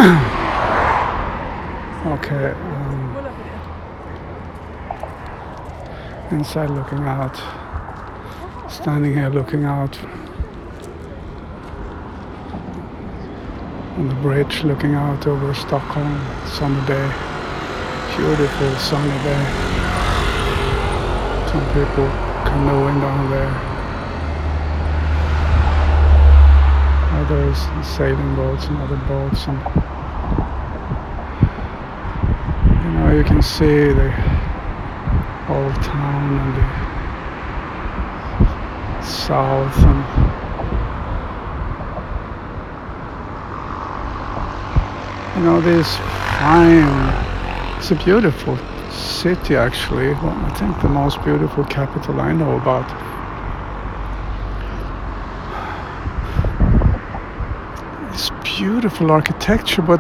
Okay, inside looking out, standing here looking out on the bridge, looking out over Stockholm, sunny day, beautiful sunny day. Some people canoeing down there, others sailing boats and other boats, and you can see the old town and the south, and this fine, it's a beautiful city actually. Well, I think the most beautiful capital I know about. It's beautiful architecture, but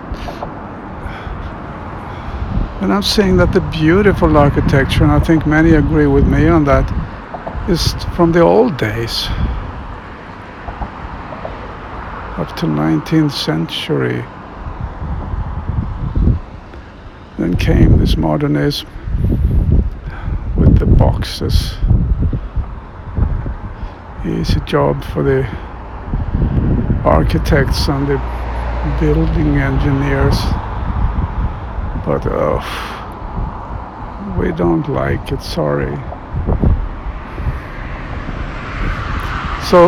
when I'm saying that the beautiful architecture, and I think many agree with me on that, is from the old days, up to 19th century. Then came this modernism with the boxes. Easy job for the architects and the building engineers. But we don't like it, sorry. So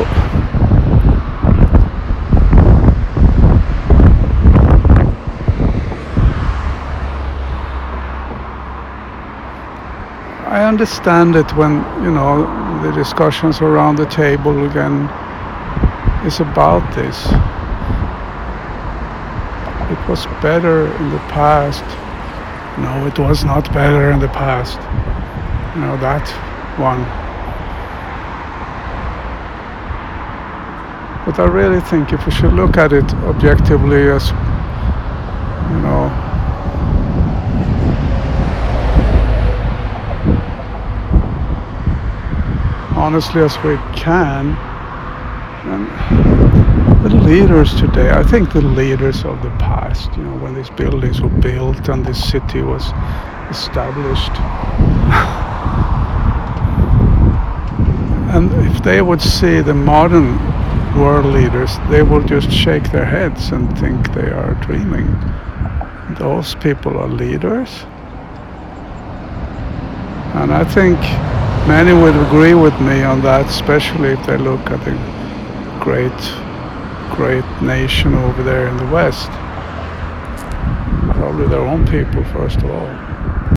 I understand it when, the discussions around the table again is about this. It was better in the past. No, it was not better in the past. That one. But I really think if we should look at it objectively as, honestly as we can, and the leaders today, I think the leaders of the past, when these buildings were built and this city was established, and if they would see the modern world leaders, they will just shake their heads and think they are dreaming. Those people are leaders. And I think many would agree with me on that, especially if they look at the great nation over there in the West. Probably their own people, first of all.